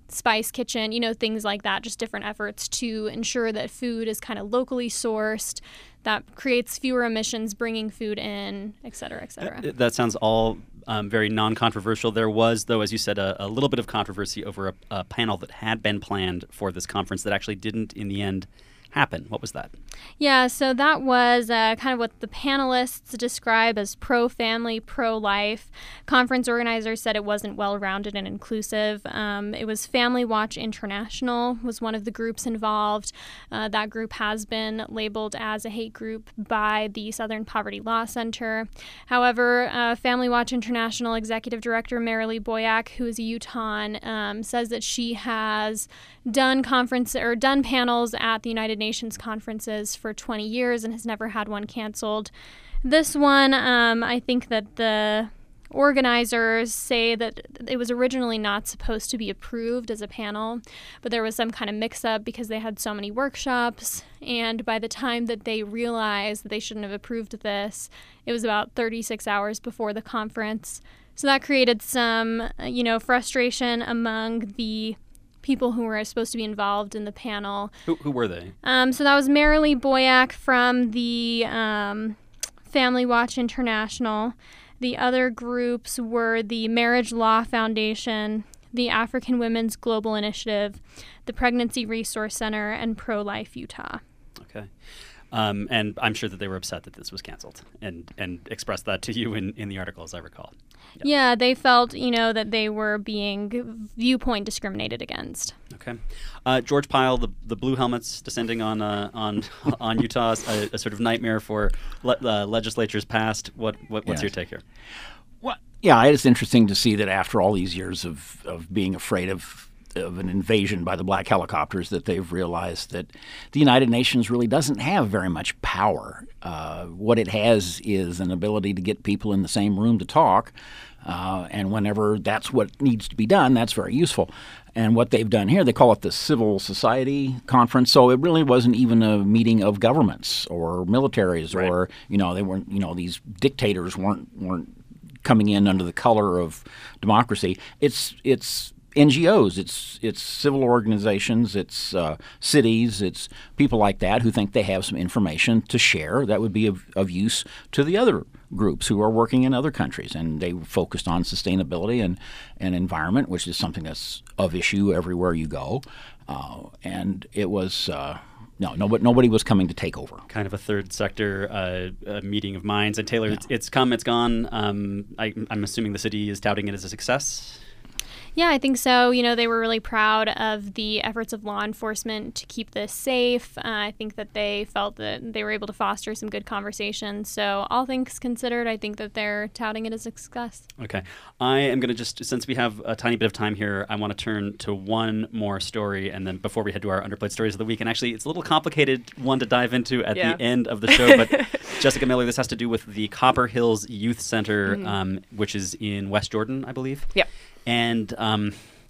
Spice Kitchen, you know, things like that, just different efforts to ensure that food is kind of locally sourced, that creates fewer emissions bringing food in, et cetera, et cetera. Uh, That sounds all um, very non-controversial. There was, though, as you said, a, a little bit of controversy over a, a panel that had been planned for this conference that actually didn't, in the end, happen. What was that? Yeah, so that was uh, kind of what the panelists describe as pro-family, pro-life. Conference organizers said it wasn't well-rounded and inclusive. Um, it was Family Watch International was one of the groups involved. Uh, that group has been labeled as a hate group by the Southern Poverty Law Center. However, uh, Family Watch International Executive Director Marilee Boyack, who is a Utahn, um, says that she has done conference or done panels at the United Nations conferences for twenty years and has never had one canceled. This one, um, I think that the organizers say that it was originally not supposed to be approved as a panel, but there was some kind of mix-up because they had so many workshops, and by the time that they realized that they shouldn't have approved this, it was about thirty-six hours before the conference. So that created some, you know, frustration among the people who were supposed to be involved in the panel. Who, who were they? Um, so that was Marilee Boyack from the um, Family Watch International. The other groups were the Marriage Law Foundation, the African Women's Global Initiative, the Pregnancy Resource Center, and Pro-Life Utah. Okay. Um, and I'm sure that they were upset that this was canceled and, and expressed that to you in, in the article, as I recall. Yeah. yeah, they felt, you know, that they were being viewpoint discriminated against. Okay. Uh, George Pyle, the the blue helmets descending on uh, on on Utah, a, a sort of nightmare for le- uh, legislatures past. What, what what's Yes. your take here? Well, yeah, it's interesting to see that after all these years of, of being afraid of of an invasion by the black helicopters, that they've realized that the United Nations really doesn't have very much power. Uh, what it has is an ability to get people in the same room to talk, uh, and whenever that's what needs to be done, that's very useful. And what they've done here, they call it the Civil Society Conference. So it really wasn't even a meeting of governments or militaries, Right. or you know, they weren't, you know, these dictators weren't weren't coming in under the color of democracy. It's it's N G Os, it's it's civil organizations, it's uh, cities, it's people like that who think they have some information to share that would be of, of use to the other groups who are working in other countries. And they focused on sustainability and, and environment, which is something that's of issue everywhere you go. Uh, and it was... Uh, No, nobody, nobody was coming to take over. Kind of a third sector uh, uh, meeting of minds. And Taylor, yeah. it's, it's come, it's gone. Um, I, I'm assuming the city is touting it as a success. Yeah, I think so. You know, they were really proud of the efforts of law enforcement to keep this safe. Uh, I think that they felt that they were able to foster some good conversations. So all things considered, I think that they're touting it as a success. Okay. I am going to just, since we have a tiny bit of time here, I want to turn to one more story. And then before we head to our underplayed stories of the week, and actually it's a little complicated one to dive into at yeah. the end of the show, but Jessica Miller, this has to do with the Copper Hills Youth Center, mm-hmm. um, which is in West Jordan, I believe. Yep. And um,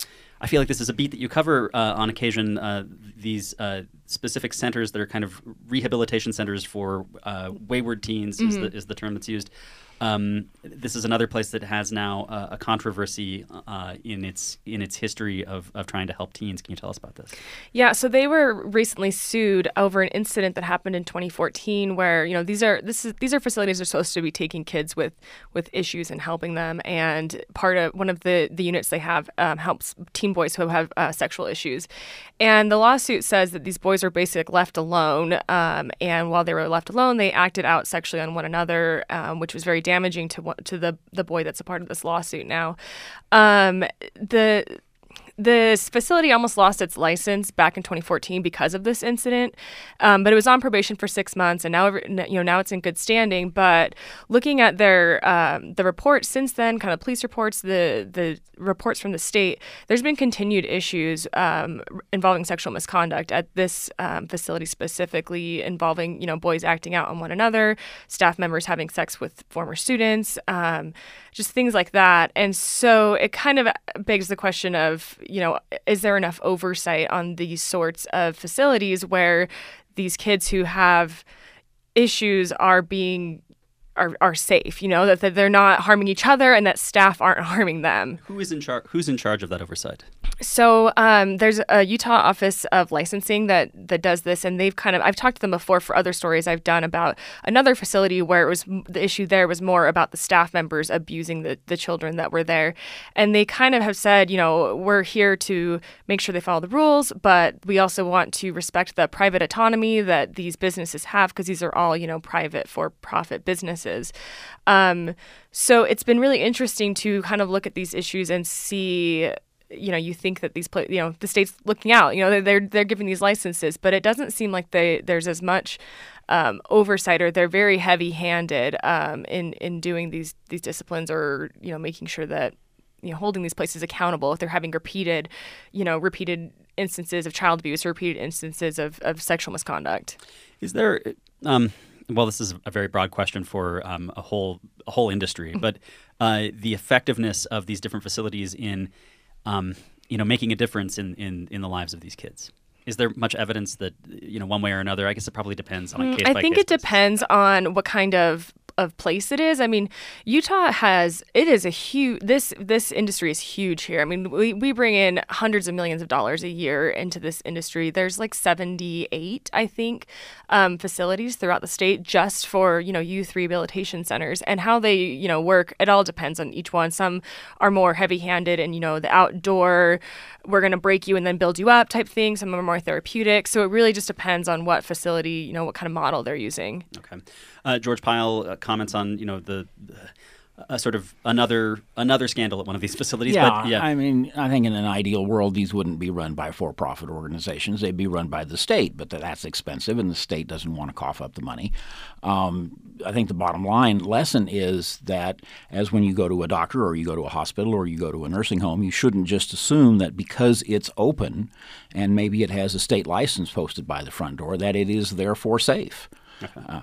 I feel like this is a beat that you cover uh, on occasion, uh, these uh, specific centers that are kind of rehabilitation centers for uh, wayward teens mm-hmm. is, the, is the term that's used. Um, this is another place that has now uh, a controversy uh, in its in its history of, of trying to help teens. Can you tell us about this? Yeah, so they were recently sued over an incident that happened in twenty fourteen, where you know these are this is these are facilities that are supposed to be taking kids with, with issues and helping them, and part of one of the, the units they have um, helps teen boys who have uh, sexual issues, and the lawsuit says that these boys were basically left alone, um, and while they were left alone, they acted out sexually on one another, um, which was very damaging to to the the boy that's a part of this lawsuit now. Um, the This facility almost lost its license back in twenty fourteen because of this incident, um, but it was on probation for six months, and now you know now it's in good standing. But looking at their um, the report since then, kind of police reports, the the reports from the state, there's been continued issues um, involving sexual misconduct at this um, facility, specifically involving you know boys acting out on one another, staff members having sex with former students, um, just things like that. And so it kind of begs the question of, you know, is there enough oversight on these sorts of facilities where these kids who have issues are being are, are safe, you know, that, that they're not harming each other and that staff aren't harming them? Who is in charge? Who's in charge of that oversight? So um, there's a Utah Office of Licensing that that does this, and they've kind of I've talked to them before for other stories I've done about another facility where it was the issue there was more about the staff members abusing the, the children that were there, and they kind of have said, you know, we're here to make sure they follow the rules, but we also want to respect the private autonomy that these businesses have because these are all, you know, private for-profit businesses. Um, so it's been really interesting to kind of look at these issues and see. You know, you think that these, you know, the state's looking out. You know, they're they're giving these licenses, but it doesn't seem like they there's as much um, oversight, or they're very heavy-handed um, in in doing these these disciplines, or you know, making sure that you know, holding these places accountable if they're having repeated, you know, repeated instances of child abuse or repeated instances of, of sexual misconduct. Is there? Um, well, this is a very broad question for um, a whole a whole industry, but uh, the effectiveness of these different facilities in Um, you know, making a difference in, in, in the lives of these kids. Is there much evidence that, you know, one way or another? I guess it probably depends on a case by case. I think it depends on what kind of of place it is. I mean, Utah has, it is a huge, this this industry is huge here. I mean, we, we bring in hundreds of millions of dollars a year into this industry. There's like seventy-eight, I think, um, facilities throughout the state just for, you know, youth rehabilitation centers, and how they, you know, work. It all depends on each one. Some are more heavy-handed and, you know, the outdoor, we're going to break you and then build you up type thing. Some are more therapeutic. So it really just depends on what facility, you know, what kind of model they're using. Okay. Uh, George Pyle uh, comments on, you know, the uh, sort of another another scandal at one of these facilities. Yeah, but, yeah, I mean, I think in an ideal world, these wouldn't be run by for-profit organizations. They'd be run by the state, but that's expensive, and the state doesn't want to cough up the money. Um, I think the bottom line lesson is that as when you go to a doctor or you go to a hospital or you go to a nursing home, you shouldn't just assume that because it's open and maybe it has a state license posted by the front door that it is therefore safe. Okay. Uh,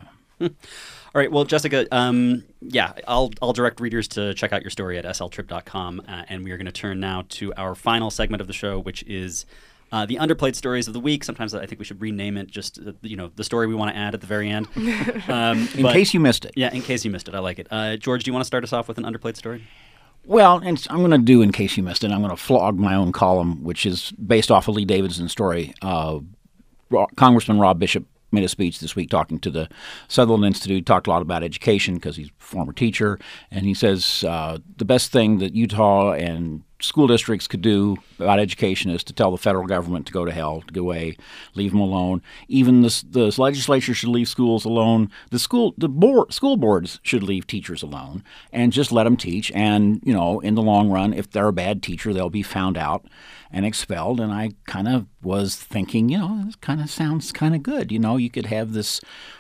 All right. Well, Jessica, um, yeah, I'll I'll direct readers to check out your story at s l trib dot com, uh, and we are going to turn now to our final segment of the show, which is uh, the underplayed stories of the week. Sometimes I think we should rename it just, uh, you know, the story we want to add at the very end. Um, in but, case you missed it. Yeah, in case you missed it. I like it. Uh, George, do you want to start us off with an underplayed story? Well, and I'm going to do, in case you missed it, I'm going to flog my own column, which is based off of Lee Davidson's story. Uh, Congressman Rob Bishop made a speech this week talking to the Sutherland Institute, talked a lot about education because he's a former teacher, and he says uh, the best thing that Utah and school districts could do about education is to tell the federal government to go to hell, to go away, leave them alone. Even the, the legislature should leave schools alone. The school the board, school boards should leave teachers alone and just let them teach. And, you know, in the long run, if they're a bad teacher, they'll be found out and expelled. And I kind of was thinking, you know, this kind of sounds kind of good. You know, you could have this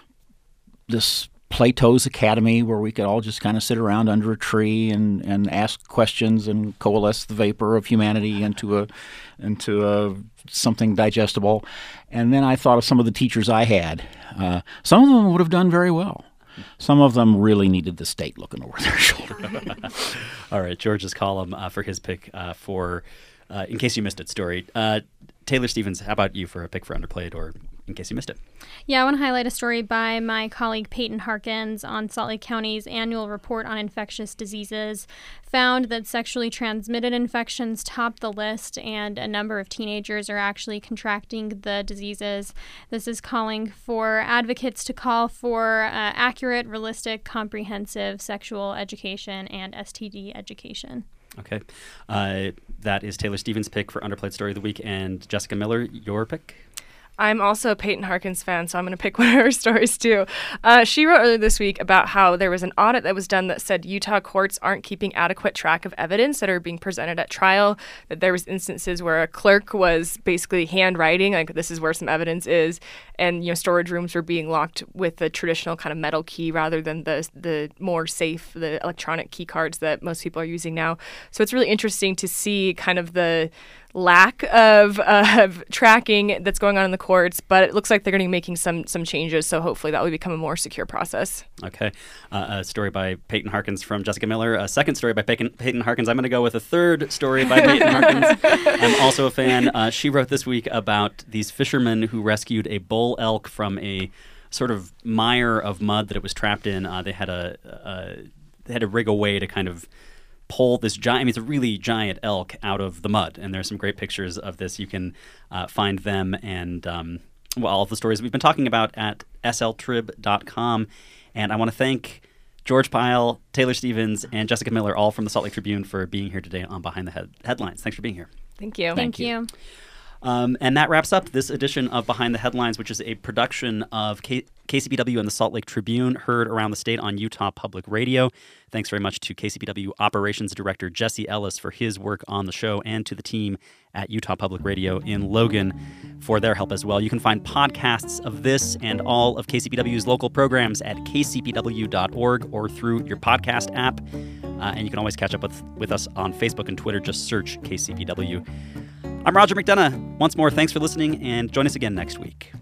this Plato's Academy where we could all just kind of sit around under a tree and, and ask questions and coalesce the vapor of humanity into a into a something digestible. And then I thought of some of the teachers I had. Uh, some of them would have done very well. Some of them really needed the state looking over their shoulder. All right, George's column uh, for his pick uh, for uh, In Case You Missed It story. Uh, Taylor Stevens, how about you for a pick for underplayed or in case you missed it? Yeah, I want to highlight a story by my colleague Peyton Harkins on Salt Lake County's annual report on infectious diseases. Found that sexually transmitted infections top the list, and a number of teenagers are actually contracting the diseases. This is calling for advocates to call for uh, accurate, realistic, comprehensive sexual education and S T D education. Okay. Uh, that is Taylor Stevens' pick for Underplayed Story of the Week. And Jessica Miller, your pick? I'm also a Peyton Harkins fan, so I'm going to pick one of her stories too. Uh, she wrote earlier this week about how there was an audit that was done that said Utah courts aren't keeping adequate track of evidence that are being presented at trial, that there was instances where a clerk was basically handwriting, like this is where some evidence is, and you know storage rooms were being locked with the traditional kind of metal key rather than the the more safe, the electronic key cards that most people are using now. So it's really interesting to see kind of the lack of, uh, of tracking that's going on in the courts, but it looks like they're going to be making some some changes, so hopefully that will become a more secure process. Okay. Uh, a story by Peyton Harkins from Jessica Miller. A second story by Peyton, Peyton Harkins. I'm going to go with a third story by Peyton Harkins. I'm also a fan. Uh, she wrote this week about these fishermen who rescued a bull elk from a sort of mire of mud that it was trapped in. Uh, they had a, a they had to rig a way to kind of pull this giant, I mean, it's a really giant elk out of the mud. And there's some great pictures of this. You can uh, find them and um, well, all of the stories we've been talking about at S L trib dot com. And I want to thank George Pyle, Taylor Stevens, and Jessica Miller, all from the Salt Lake Tribune, for being here today on Behind the Head- Headlines. Thanks for being here. Thank you. Thank, Thank you. you. Um, and that wraps up this edition of Behind the Headlines, which is a production of K- KCPW and the Salt Lake Tribune, heard around the state on Utah Public Radio. Thanks very much to K C P W Operations Director Jesse Ellis for his work on the show, and to the team at Utah Public Radio in Logan for their help as well. You can find podcasts of this and all of K C P W's local programs at k c p w dot org or through your podcast app. Uh, and you can always catch up with, with us on Facebook and Twitter. Just search K C P W. I'm Roger McDonough. Once more, thanks for listening, and join us again next week.